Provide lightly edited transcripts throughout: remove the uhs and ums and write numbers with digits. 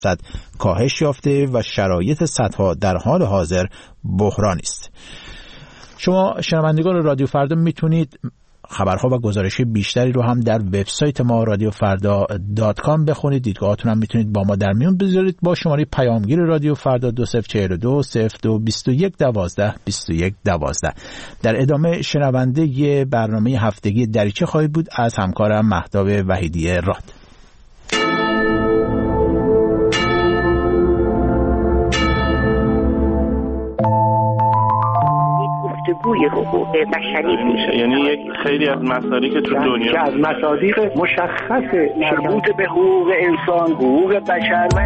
کاهش یافته و شرایط سدها در حال حاضر بحرانی است. شما شنوندگان رادیو فردا میتونید خبرها و گزارش بیشتری رو هم در وبسایت ما radiofrda.com بخونید. دیدگاهاتون هم میتونید با ما در میون بذارید با شماره پیامگیر رادیو فردا 2042 02 21 12 21 12. در ادامه شنونده ی برنامه هفتگی دریچه خواهید بود از همکارم مهتاب وحیدی راد. گفتگوی حقوق بشری میشه، یعنی یک خیلی از مسائلی که تو دنیا از مصادیق مشخص مربوط به حقوق انسان، حقوق بشر و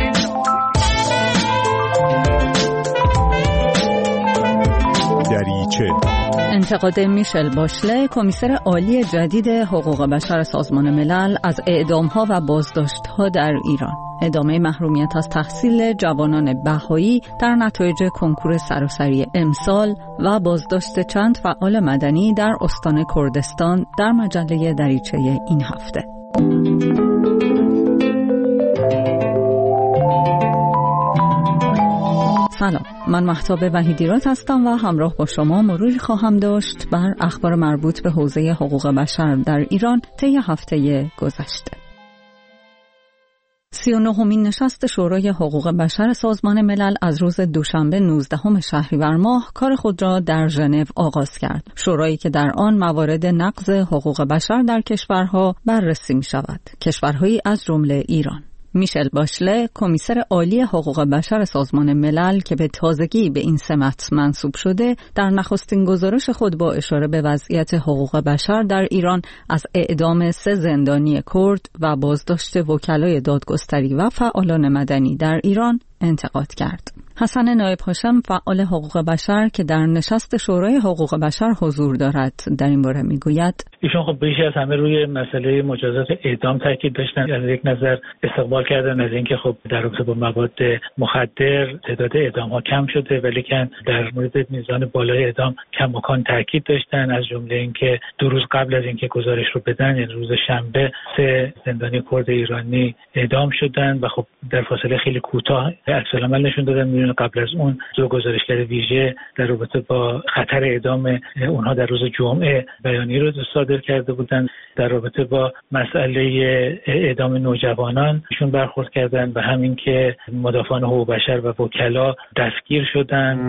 دریچه. انتقاد میشل باشله، کمیسر عالی جدید حقوق بشر سازمان ملل، از اعدام‌ها و بازداشت‌ها در ایران. ادامه محرومیت از تحصیل جوانان بهایی در نتایج کنکور سراسری امسال و بازداشت چند فعال مدنی در استان کردستان در مجله دریچه این هفته. سلام، من مهتاب وحیدی راد هستم و همراه با شما مروری خواهم داشت بر اخبار مربوط به حوزه حقوق بشر در ایران طی هفته گذشته. 39مین نشست شورای حقوق بشر سازمان ملل از روز دوشنبه 19 شهریور ماه کار خود را در ژنو آغاز کرد. شورایی که در آن موارد نقض حقوق بشر در کشورها بررسی می شود. کشورهایی از جمله ایران. میشل باشله، کمیسر عالی حقوق بشر سازمان ملل که به تازگی به این سمت منصوب شده، در نخستین گزارش خود با اشاره به وضعیت حقوق بشر در ایران از اعدام 3 زندانی کرد و بازداشت وکلای دادگستری و فعالان مدنی در ایران انتقاد کرد. حسن نایب هاشم، فعال حقوق بشر که در نشست شورای حقوق بشر حضور دارد، در این باره میگوید: ایشون خب بیشتر از همه روی مسئله مجازات اعدام تاکید داشتن. از یک نظر استقبال کردن از اینکه خب در رابطه با مواد مخدر تعداد اعدام ها کم شده، ولی که در مورد میزان بالای اعدام کماکان تاکید داشتن، از جمله اینکه 2 روز قبل از اینکه گزارش رو بدن، یعنی روز شنبه، 3 زندانی کرد ایرانی اعدام شدن و خب در فاصله خیلی کوتاه عکس‌العمل نشون دادن. قبل از اون 2 گزارشگر ویژه در رابطه با خطر اعدام اونها در روز جمعه بیانیه رو صادر کرده بودند. در رابطه با مسئله اعدام نوجوانان ایشون برخورد کردن و همین که مدافعان حقوق بشر و وکلا دستگیر شدن.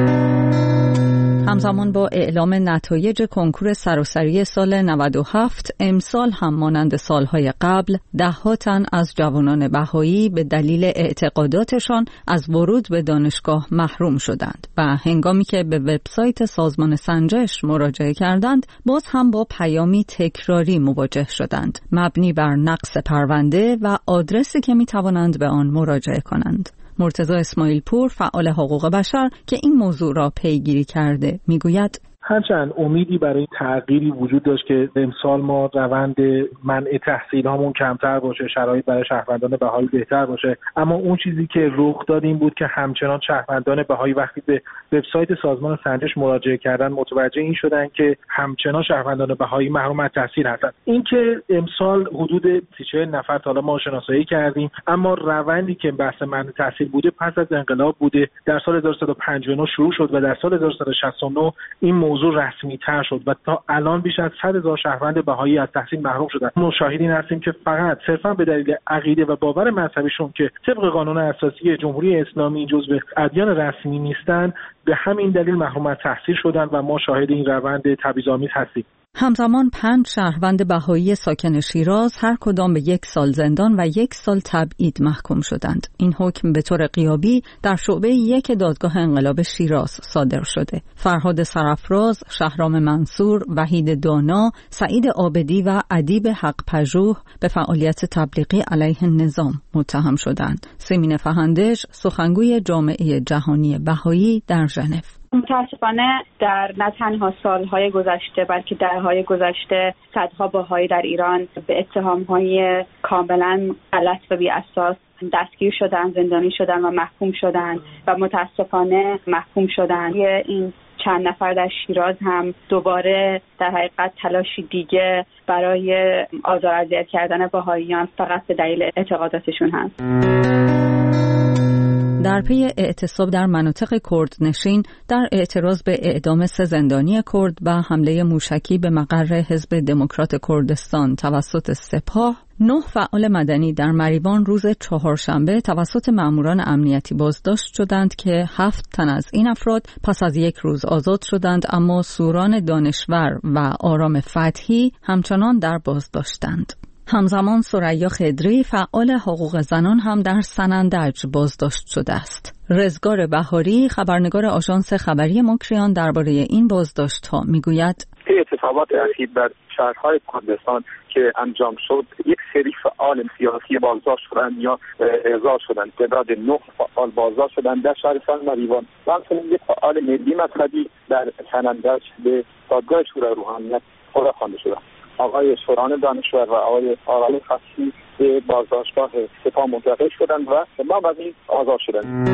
همزمان با اعلام نتایج کنکور سراسری سال 97، امسال هم مانند سالهای قبل 10 تن از جوانان بهایی به دلیل اعتقاداتشان از ورود به دانشگاه محروم شدند و هنگامی که به وبسایت سازمان سنجش مراجعه کردند، باز هم با پیامی تکراری مواجه شدند مبنی بر نقص پرونده و آدرسی که می توانند به آن مراجعه کنند. مرتضی اسماعیل پور، فعال حقوق بشر که این موضوع را پیگیری کرده، میگوید: هرچند امیدی برای تغییری وجود داشت که امسال ما روند منع تحصیل هامون کمتر باشه، شرایط برای شهروندان بهایی بهتر باشه، اما اون چیزی که رخ داد این بود که همچنان شهروندان بهایی وقتی به وبسایت سازمان سنجش مراجعه کردن متوجه این شدن که همچنان شهروندان بهایی محروم از تحصیل هستند. اینکه امسال حدود 30 نفر تا حالا ما شناسایی کردیم، اما روندی که بحث منع تحصیل بوده پس از انقلاب بوده. در سال 1359 شروع شد و در سال 1369 این موضوع رسمی تر شد و تا الان بیش از 100,000 شهروند بهایی از تحصیل محروم شدند. ما شاهدین هستیم که فقط صرفا به دلیل عقیده و باور مذهبیشون که طبق قانون اساسی جمهوری اسلامی جزو ادیان رسمی نیستند، به همین دلیل محروم از تحصیل شدند و ما شاهد این روند تبعیض‌آمیز هستیم. همزمان 5 شهروند بهایی ساکن شیراز هر کدام به 1 سال زندان و 1 سال تبعید محکوم شدند. این حکم به طور غیابی در شعبه 1 دادگاه انقلاب شیراز صادر شده. فرهاد سرافراز، شهرام منصور، وحید دانا، سعید عابدی و ادیب حق پژوه به فعالیت تبلیغی علیه نظام متهم شدند. سیمین فهندش، سخنگوی جامعه جهانی بهایی در ژنو: متاسفانه در نه تنها سالهای گذشته بلکه دهه‌های گذشته صدها بهایی در ایران به اتهام‌های کاملا غلط و بی‌اساس دستگیر شدن، زندانی شدن و محکوم شدن و متاسفانه محکوم شدن. این چند نفر در شیراز هم دوباره در حقیقت تلاشی دیگه برای آزار اذیت کردن بهاییان فقط به دلیل اعتقاداتشون هست. در پی اعتصاب در مناطق کردنشین در اعتراض به اعدام 3 زندانی کرد و حمله موشکی به مقر حزب دموکرات کردستان توسط سپاه، 9 فعال مدنی در مریوان روز چهارشنبه توسط ماموران امنیتی بازداشت شدند که 7 تن از این افراد پس از 1 روز آزاد شدند، اما سوران دانشور و آرام فتحی همچنان در بازداشتند. همزمان ثریا خضری فعال حقوق زنان هم در سنندج بازداشت شده است. رزگار بهاری خبرنگار آژانس خبری مکریان درباره این بازداشت‌ها میگوید: اتفاقات اخیر در شهرهای کردستان که انجام شد، یک سری فعال سیاسی بازداشت شدند یا احضار شدند. تعداد 9 فعال بازداشت شدند در شهرستان مریوان و همچنین یک فعال ملی مذهبی در سنندج به دادگاه شورای روحانیت خوانده شدند. آقای سوران دانشور و آقای آرام فتحی به بازداشتگاه سپاه منتقل شدند و بعد از این آزاد شدند.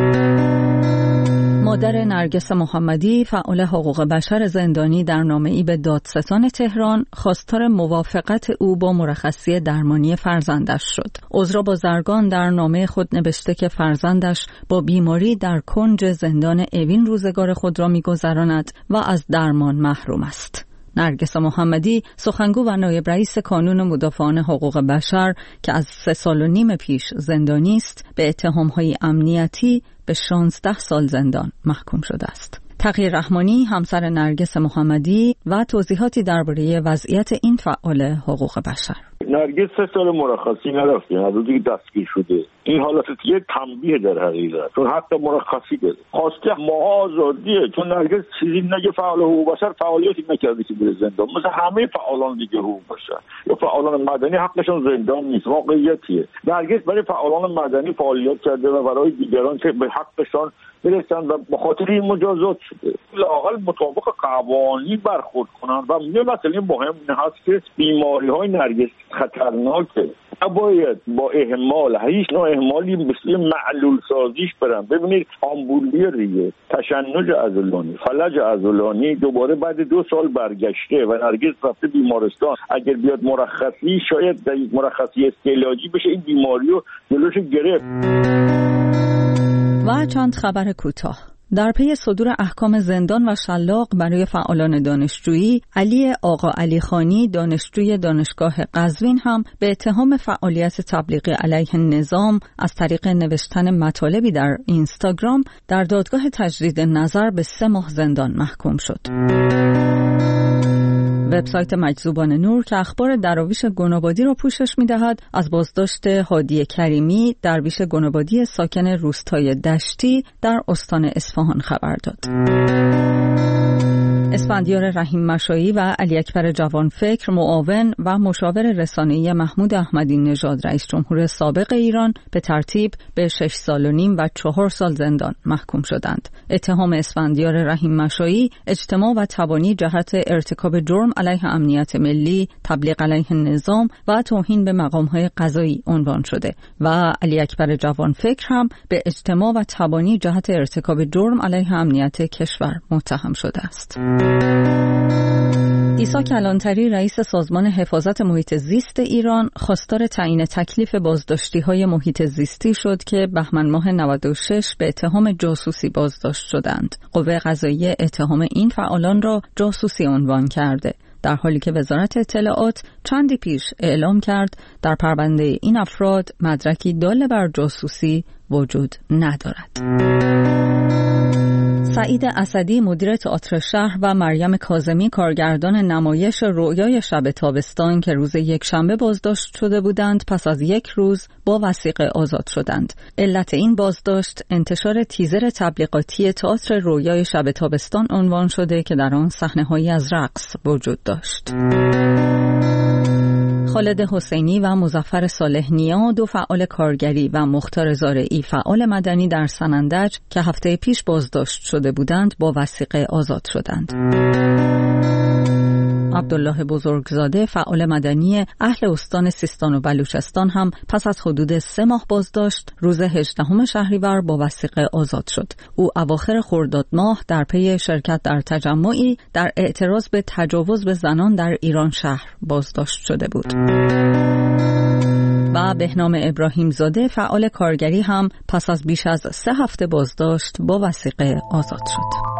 مادر نرگس محمدی فعال حقوق بشر زندانی در نامه‌ای به دادستان تهران خواستار موافقت او با مرخصی درمانی فرزندش شد. عذرا بازرگان در نامه خود نوشته که فرزندش با بیماری در کنج زندان اوین روزگار خود را می‌گذراند و از درمان محروم است. نرگس محمدی سخنگو و نایب رئیس کانون مدافعان حقوق بشر که از 3.5 سال پیش زندانی است، به اتهام‌های امنیتی به 16 سال زندان محکوم شده است. تقی رحمانی همسر نرگس محمدی و توضیحاتی درباره وضعیت این فعال حقوق بشر. نرگس 3 سال مرخصی نرفته، از روزی که دستگیر شده. این حالت یه تنبیه در حقیقت، چون حتی مرخصی داره. خواسته ماها آزادیه، چون نرگس چیزی نگه فعال حقوق بشر فعالیتی نکرده که بره زندان، مثل همه فعالان دیگه حقوق بشر یا فعالان مدنی حقشون زندان نیست. واقعیتیه. نرگس برای فعالان مدنی فعالیت کرده و برای دیگران که به حقشون برسن و به خاطر این مجازات شده. لااقل مطابق قوانین برخورد کنن. و یه مسئله مهم هست که بیماری‌های نرگس خطرناکه. نباید با اهمال، هیچ نوع اهمالی مثل معلول سازیش برن. ببینید آمبولی ریه، تشنج عضلانی، فلج عضلانی دوباره بعد 2 سال برگشته و نرگس رفته بیمارستان. اگر بیاد مرخصی، شاید در مرخصی استعلاجی بشه این بیماری رو جلوش گرفت. و چند خبر کوتاه. در پی صدور احکام زندان و شلاق برای فعالان دانشجویی، علی آقا علی خانی دانشجوی دانشگاه قزوین هم به اتهام فعالیت تبلیغی علیه نظام از طریق نوشتن مطالبی در اینستاگرام در دادگاه تجدید نظر به 3 ماه زندان محکوم شد. وبسایت مجذوبان نور که اخبار دراویش گنابادی را پوشش می‌دهد، از بازداشت هادی کریمی، درویش گنابادی ساکن روستای دشتی در استان اصفهان خبر داد. اسفندیار رحیم مشایی و علی اکبر جوانفکر معاون و مشاور رسانه‌ای محمود احمدی نژاد رئیس جمهور سابق ایران به ترتیب به 6.5 سال و 4 سال زندان محکوم شدند. اتهام اسفندیار رحیم مشایی اجتماع و تبانی جهت ارتکاب جرم علیه امنیت ملی، تبلیغ علیه نظام و توهین به مقام‌های قضایی عنوان شده و علی اکبر جوانفکر هم به اجتماع و تبانی جهت ارتکاب جرم علیه امنیت کشور متهم شده است. عیسی کلانتری رئیس سازمان حفاظت محیط زیست ایران خواستار تعیین تکلیف بازداشتی‌های محیط زیستی شد که بهمن ماه 96 به اتهام جاسوسی بازداشت شدند. قوه قضاییه اتهام این فعالان را جاسوسی عنوان کرده، در حالی که وزارت اطلاعات چندی پیش اعلام کرد در پرونده این افراد مدرکی دال بر جاسوسی وجود ندارد. سعید اسدی مدیر تئاتر شهر و مریم کاظمی کارگردان نمایش رؤیای شب تابستان که روز یکشنبه بازداشت شده بودند، پس از 1 روز با وثیقه آزاد شدند. علت این بازداشت انتشار تیزر تبلیغاتی تئاتر رؤیای شب تابستان عنوان شده که در آن صحنه‌هایی از رقص وجود داشت. خالد حسینی و مظفر صالح نیا، 2 فعال کارگری و مختار زارعی فعال مدنی در سنندج که هفته پیش بازداشت شده بودند، با وثیقه آزاد شدند. عبدالله بزرگزاده فعال مدنی اهل استان سیستان و بلوچستان هم پس از حدود 3 ماه بازداشت روز 18 شهریور با وثیقه آزاد شد. او اواخر خرداد ماه در پی شرکت در تجمعی در اعتراض به تجاوز به زنان در ایران شهر بازداشت شده بود. و بهنام ابراهیم زاده فعال کارگری هم پس از بیش از 3 هفته بازداشت با وثیقه آزاد شد.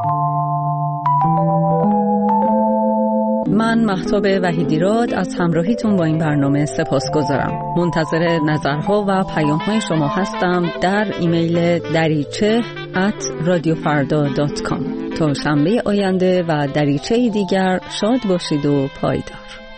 من مهتاب وحیدیراد از همراهیتون با این برنامه سپاسگزارم. منتظر نظرها و پیام‌های شما هستم در ایمیل dariche@radiofarda.com. تا شنبه آینده و دریچه دیگر شاد باشید و پایدار.